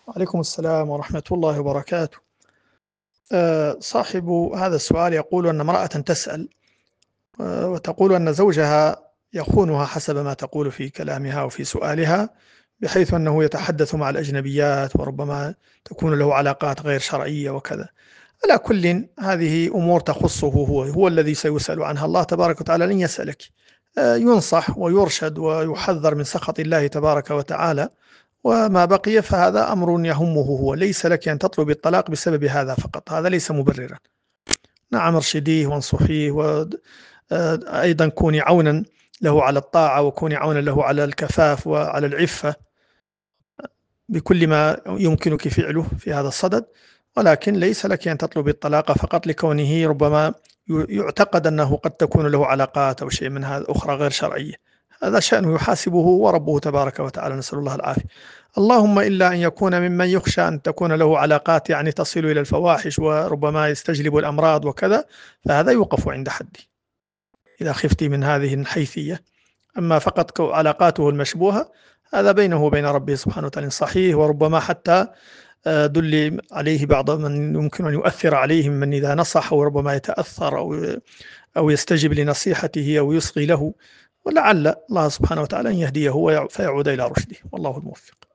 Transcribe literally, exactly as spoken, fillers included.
وعليكم السلام ورحمة الله وبركاته. آه، صاحب هذا السؤال يقول أن امرأة تسأل آه، وتقول أن زوجها يخونها حسب ما تقول في كلامها وفي سؤالها، بحيث أنه يتحدث مع الأجنبيات وربما تكون له علاقات غير شرعية وكذا. على كل هذه أمور تخصه هو هو الذي سيسأل عنها. الله تبارك وتعالى لن يسألك. آه، ينصح ويرشد ويحذر من سخط الله تبارك وتعالى، وما بقي فهذا أمر يهمه هو. ليس لك أن تطلب الطلاق بسبب هذا فقط، هذا ليس مبررا. نعم، ارشديه وانصحيه، وأيضا كوني عونا له على الطاعة، وكوني عونا له على الكفاف وعلى العفة بكل ما يمكنك فعله في هذا الصدد. ولكن ليس لك أن تطلب الطلاق فقط لكونه ربما يعتقد أنه قد تكون له علاقات أو شيء من هذا أخرى غير شرعية. هذا شأنه يحاسبه وربه تبارك وتعالى، نسأل الله العافية. اللهم إلا أن يكون ممن يخشى أن تكون له علاقات يعني تصل إلى الفواحش وربما يستجلب الأمراض وكذا، فهذا يوقف عند حده إذا خفت من هذه الحيثية. أما فقط علاقاته المشبوهة هذا بينه وبين ربه سبحانه وتعالى صحيح، وربما حتى دل عليه بعض من يمكن أن يؤثر عليه من إذا نصح، وربما يتأثر أو أو يستجب لنصيحته أو يصغي له، ولعل الله سبحانه وتعالى أن يهديه فيعود إلى رشده، والله الموفق.